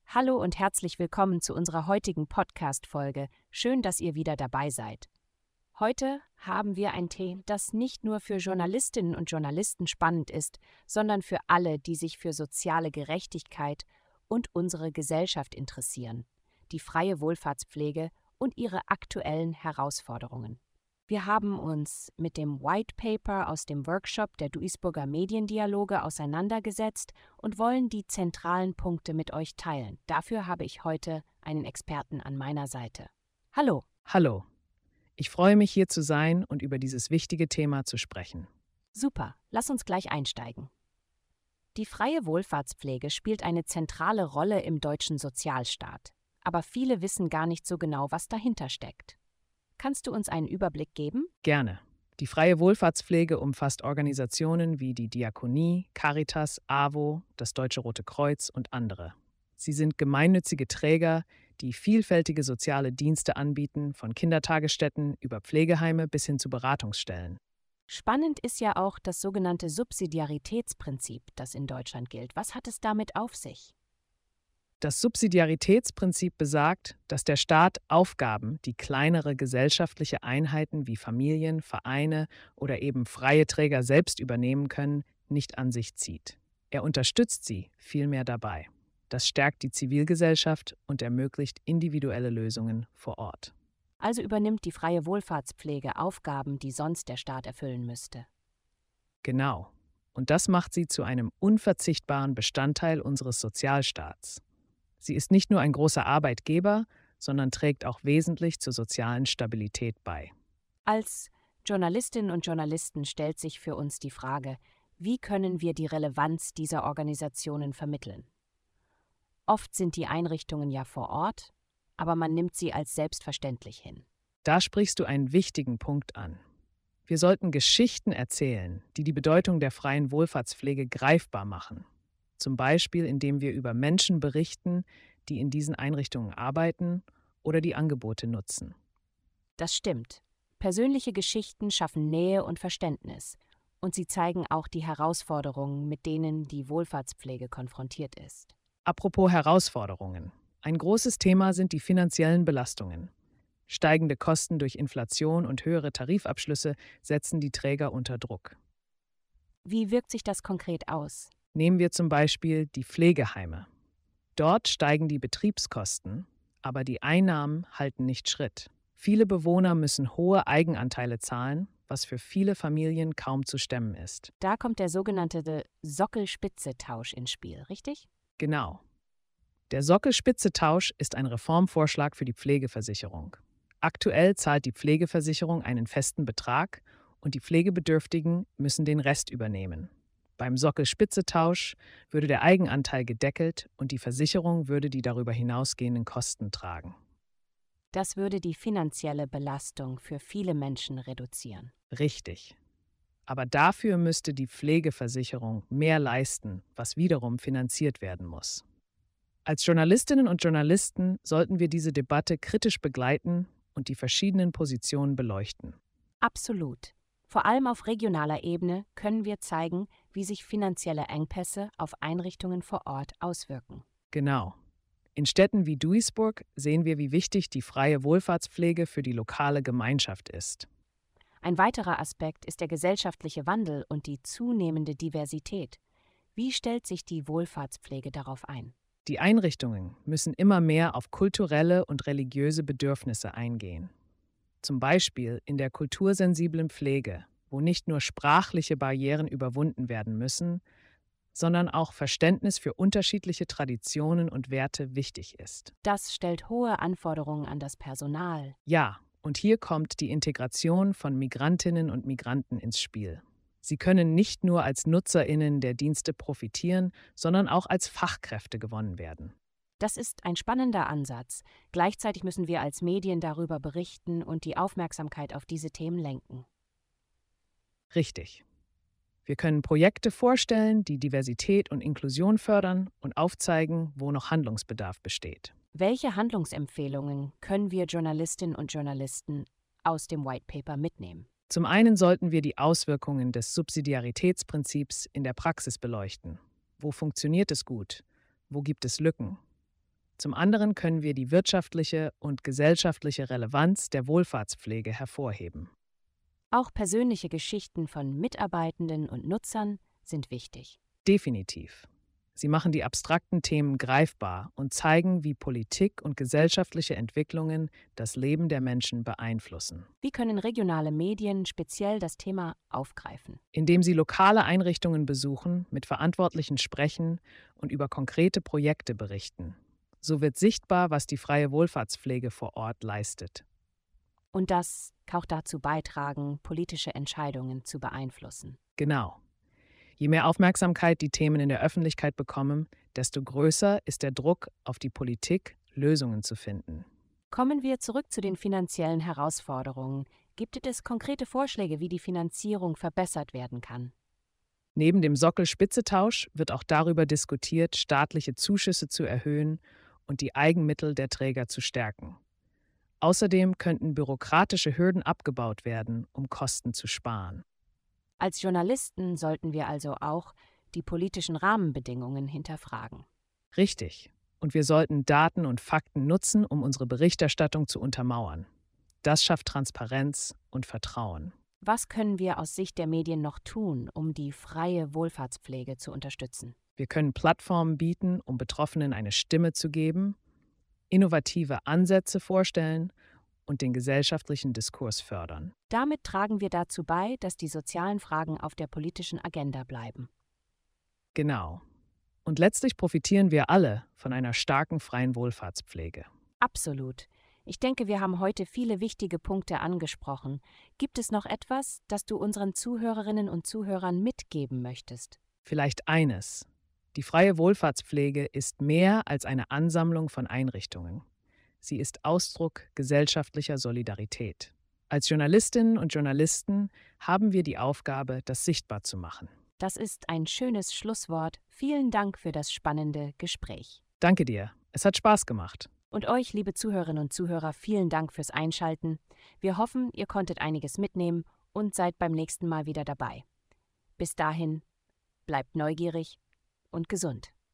Hallo und herzlich willkommen zu unserer heutigen Podcast-Folge. Schön, dass ihr wieder dabei seid. Heute haben wir ein Thema, das nicht nur für Journalistinnen und Journalisten spannend ist, sondern für alle, die sich für soziale Gerechtigkeit und unsere Gesellschaft interessieren: die freie Wohlfahrtspflege und ihre aktuellen Herausforderungen. Wir haben uns mit dem White Paper aus dem Workshop der Duisburger Mediendialoge auseinandergesetzt und wollen die zentralen Punkte mit euch teilen. Dafür habe ich heute einen Experten an meiner Seite. Hallo. Hallo, ich freue mich, hier zu sein und über dieses wichtige Thema zu sprechen. Super, lass uns gleich einsteigen. Die freie Wohlfahrtspflege spielt eine zentrale Rolle im deutschen Sozialstaat. Aber viele wissen gar nicht so genau, was dahinter steckt. Kannst du uns einen Überblick geben? Gerne. Die freie Wohlfahrtspflege umfasst Organisationen wie die Diakonie, Caritas, AWO, das Deutsche Rote Kreuz und andere. Sie sind gemeinnützige Träger, die vielfältige soziale Dienste anbieten, von Kindertagesstätten über Pflegeheime bis hin zu Beratungsstellen. Spannend ist ja auch das sogenannte Subsidiaritätsprinzip, das in Deutschland gilt. Was hat es damit auf sich? Das Subsidiaritätsprinzip besagt, dass der Staat Aufgaben, die kleinere gesellschaftliche Einheiten wie Familien, Vereine oder eben freie Träger selbst übernehmen können, nicht an sich zieht. Er unterstützt sie vielmehr dabei. Das stärkt die Zivilgesellschaft und ermöglicht individuelle Lösungen vor Ort. Also übernimmt die freie Wohlfahrtspflege Aufgaben, die sonst der Staat erfüllen müsste. Genau. Und das macht sie zu einem unverzichtbaren Bestandteil unseres Sozialstaats. Sie ist nicht nur ein großer Arbeitgeber, sondern trägt auch wesentlich zur sozialen Stabilität bei. Als Journalistinnen und Journalisten stellt sich für uns die Frage, wie können wir die Relevanz dieser Organisationen vermitteln? Oft sind die Einrichtungen ja vor Ort, aber man nimmt sie als selbstverständlich hin. Da sprichst du einen wichtigen Punkt an. Wir sollten Geschichten erzählen, die die Bedeutung der freien Wohlfahrtspflege greifbar machen. Zum Beispiel, indem wir über Menschen berichten, die in diesen Einrichtungen arbeiten oder die Angebote nutzen. Das stimmt. Persönliche Geschichten schaffen Nähe und Verständnis. Und sie zeigen auch die Herausforderungen, mit denen die Wohlfahrtspflege konfrontiert ist. Apropos Herausforderungen. Ein großes Thema sind die finanziellen Belastungen. Steigende Kosten durch Inflation und höhere Tarifabschlüsse setzen die Träger unter Druck. Wie wirkt sich das konkret aus? Nehmen wir zum Beispiel die Pflegeheime. Dort steigen die Betriebskosten, aber die Einnahmen halten nicht Schritt. Viele Bewohner müssen hohe Eigenanteile zahlen, was für viele Familien kaum zu stemmen ist. Da kommt der sogenannte Sockel-Spitze-Tausch ins Spiel, richtig? Genau. Der Sockel-Spitze-Tausch ist ein Reformvorschlag für die Pflegeversicherung. Aktuell zahlt die Pflegeversicherung einen festen Betrag und die Pflegebedürftigen müssen den Rest übernehmen. Beim Sockel-Spitze-Tausch würde der Eigenanteil gedeckelt und die Versicherung würde die darüber hinausgehenden Kosten tragen. Das würde die finanzielle Belastung für viele Menschen reduzieren. Richtig. Aber dafür müsste die Pflegeversicherung mehr leisten, was wiederum finanziert werden muss. Als Journalistinnen und Journalisten sollten wir diese Debatte kritisch begleiten und die verschiedenen Positionen beleuchten. Absolut. Vor allem auf regionaler Ebene können wir zeigen, wie sich finanzielle Engpässe auf Einrichtungen vor Ort auswirken. Genau. In Städten wie Duisburg sehen wir, wie wichtig die freie Wohlfahrtspflege für die lokale Gemeinschaft ist. Ein weiterer Aspekt ist der gesellschaftliche Wandel und die zunehmende Diversität. Wie stellt sich die Wohlfahrtspflege darauf ein? Die Einrichtungen müssen immer mehr auf kulturelle und religiöse Bedürfnisse eingehen. Zum Beispiel in der kultursensiblen Pflege, wo nicht nur sprachliche Barrieren überwunden werden müssen, sondern auch Verständnis für unterschiedliche Traditionen und Werte wichtig ist. Das stellt hohe Anforderungen an das Personal. Ja, und hier kommt die Integration von Migrantinnen und Migranten ins Spiel. Sie können nicht nur als NutzerInnen der Dienste profitieren, sondern auch als Fachkräfte gewonnen werden. Das ist ein spannender Ansatz. Gleichzeitig müssen wir als Medien darüber berichten und die Aufmerksamkeit auf diese Themen lenken. Richtig. Wir können Projekte vorstellen, die Diversität und Inklusion fördern und aufzeigen, wo noch Handlungsbedarf besteht. Welche Handlungsempfehlungen können wir Journalistinnen und Journalisten aus dem White Paper mitnehmen? Zum einen sollten wir die Auswirkungen des Subsidiaritätsprinzips in der Praxis beleuchten. Wo funktioniert es gut? Wo gibt es Lücken? Zum anderen können wir die wirtschaftliche und gesellschaftliche Relevanz der Wohlfahrtspflege hervorheben. Auch persönliche Geschichten von Mitarbeitenden und Nutzern sind wichtig. Definitiv. Sie machen die abstrakten Themen greifbar und zeigen, wie Politik und gesellschaftliche Entwicklungen das Leben der Menschen beeinflussen. Wie können regionale Medien speziell das Thema aufgreifen? Indem sie lokale Einrichtungen besuchen, mit Verantwortlichen sprechen und über konkrete Projekte berichten. So wird sichtbar, was die freie Wohlfahrtspflege vor Ort leistet. Und das kann auch dazu beitragen, politische Entscheidungen zu beeinflussen. Genau. Je mehr Aufmerksamkeit die Themen in der Öffentlichkeit bekommen, desto größer ist der Druck auf die Politik, Lösungen zu finden. Kommen wir zurück zu den finanziellen Herausforderungen. Gibt es konkrete Vorschläge, wie die Finanzierung verbessert werden kann? Neben dem Sockel-Spitze-Tausch wird auch darüber diskutiert, staatliche Zuschüsse zu erhöhen und die Eigenmittel der Träger zu stärken. Außerdem könnten bürokratische Hürden abgebaut werden, um Kosten zu sparen. Als Journalisten sollten wir also auch die politischen Rahmenbedingungen hinterfragen. Richtig. Und wir sollten Daten und Fakten nutzen, um unsere Berichterstattung zu untermauern. Das schafft Transparenz und Vertrauen. Was können wir aus Sicht der Medien noch tun, um die freie Wohlfahrtspflege zu unterstützen? Wir können Plattformen bieten, um Betroffenen eine Stimme zu geben, innovative Ansätze vorstellen und den gesellschaftlichen Diskurs fördern. Damit tragen wir dazu bei, dass die sozialen Fragen auf der politischen Agenda bleiben. Genau. Und letztlich profitieren wir alle von einer starken freien Wohlfahrtspflege. Absolut. Ich denke, wir haben heute viele wichtige Punkte angesprochen. Gibt es noch etwas, das du unseren Zuhörerinnen und Zuhörern mitgeben möchtest? Vielleicht eines. Die freie Wohlfahrtspflege ist mehr als eine Ansammlung von Einrichtungen. Sie ist Ausdruck gesellschaftlicher Solidarität. Als Journalistinnen und Journalisten haben wir die Aufgabe, das sichtbar zu machen. Das ist ein schönes Schlusswort. Vielen Dank für das spannende Gespräch. Danke dir. Es hat Spaß gemacht. Und euch, liebe Zuhörerinnen und Zuhörer, vielen Dank fürs Einschalten. Wir hoffen, ihr konntet einiges mitnehmen und seid beim nächsten Mal wieder dabei. Bis dahin, bleibt neugierig und gesund.